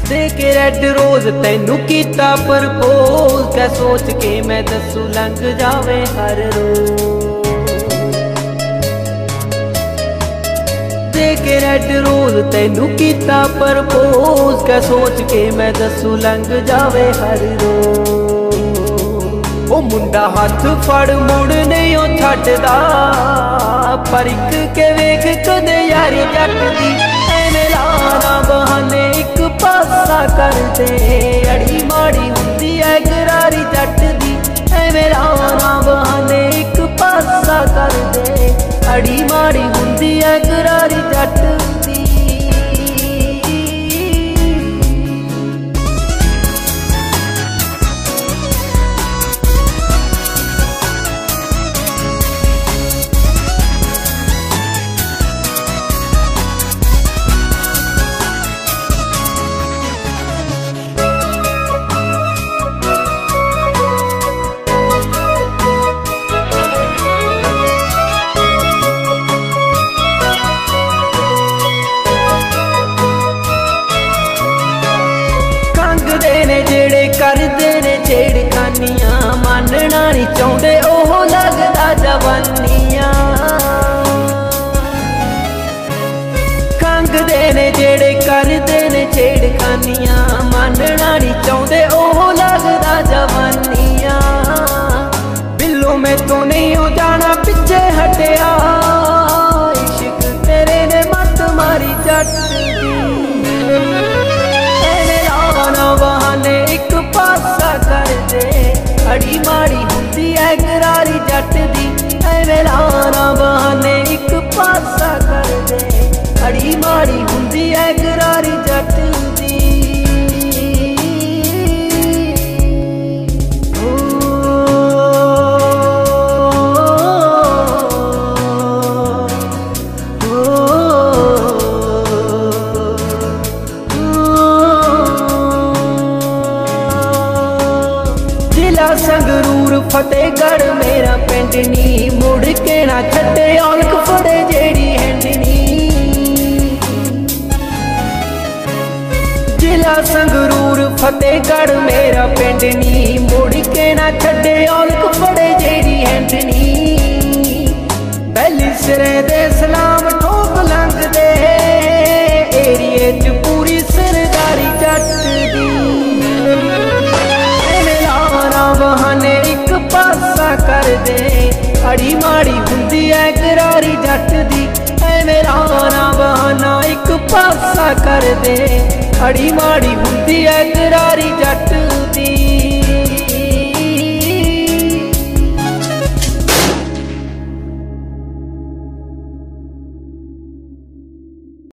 दे के red rose तैनू कीता प्रपोज, कै सोच के मैं दसू लंघ जावे हर रोज। दे के रेड रोज तैनू कीता प्रपोज, कै सोच के मैं दसू लंघ जावे हर रोज। ओ मुंडा हाथ फड़ मुड़ नहीं ओ छड्डदा, पर इक के वेख कदे यारी जट दी। एवें लाना बहाने इक पासा कर दे, अड़ी माड़ी हुंदी है गरारी जट दी। एवें लाना बहाने इक पासा कर दे, अड़ी माड़ी हुंदी है गरारी जट दी। जेड़े करदे ने छेड़खानियां, मानना नहीं चाहुंदे ओह लगदा जवानियां। खंघदे ने जेड़े करदे ने छेड़खानियां, मानना नहीं चाहुंदे ओह लगदा जवानियां। बिल्लो मैं तो नहीं हो जाना पिछे हटिया, इश्क तेरे ने मत मारी जट दी। बहाने एक पासा कर दे, अड़ी माड़ी हुंदी है गरारी जट दी। एवें लाना बहाने एक पासा कर दे, अड़ी माड़ी हुंदी है गरारी जट दी। संगरूर फतेहगढ़ मेरा पिंड नी, मुड़ के ना छड्डे औलख फड़े जेड़ी हैंडनी। जिला संगरूर फतेहगढ़ मेरा पिंड नी, मुड़ के ना छड्डे औलख फड़े जेड़ी हैंडनी। पहली सिरे दे सलाम ठोक लंघ दे, एरिए च पूरी सरदारी जट दी। बहाने एक पासा कर दे, अड़ी माड़ी हुंदी है गरारी जट दी। एवें लाना बहाना एक पासा कर दे, अड़ी माड़ी हुंदी है गरारी